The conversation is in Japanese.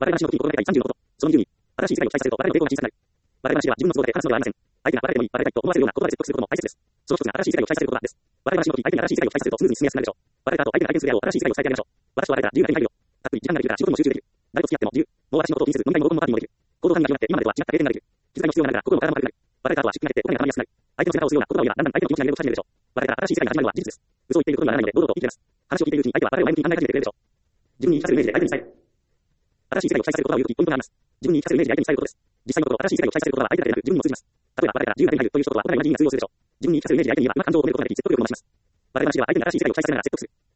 笑い話の時に心がけたい30のこと。その20に、新しい世界を期待させると、笑いの抵抗が小さくなる。笑い話は自分の都合で話すのではありません。相手が笑ってもいい、笑いたいと思わせるような言葉で説得することも大切です。その一つが新しい世界を期待させる言葉です。笑い話の時、相手に新しい世界を期待させるとスムーズに進めやすくなるでしょう。笑った後、相手が体験するであろう新しい世界を伝えてあげましょう。私と笑えたら自由が手に入るよ。たっぷり時間ができるから仕事にも集中できる。誰と付き合っても自由。もう私のことを気にせず、飲み会も合コンもパーティーもできる。行動範囲が広がって今までとは違った経験ができる。気遣いの必要がないから心も体も軽くなる。笑えた後は出費が減ってお金が貯まりやすくなる。相手の背中を押すような言葉を言えばだんだん相手の気持ちが揺れ動き始めるでしょう。笑えたら新しい世界が始まるのは事実です。嘘を言っていることにならないので堂々と言い切れます。話を聞いているうちに相手は笑いを前向きに考え始めてくれるでしょう。自分に言い聞かせるイメージで相手に伝える。新しい世界を期待させる言葉を言うときポイントがあります。自分に言い聞かせるイメージで相手に伝えることです。実際のところ新しい世界を期待させる言葉は相手だけでなく自分にも通じます。例えば笑えたら自由が手に入るという一言は本来の意味が通用するでしょう。自分に言い聞かせるイメージで相手に言えば今感情を込めることができ説得力を増します。笑い話では相手に新しい世界を期待させながら説得する。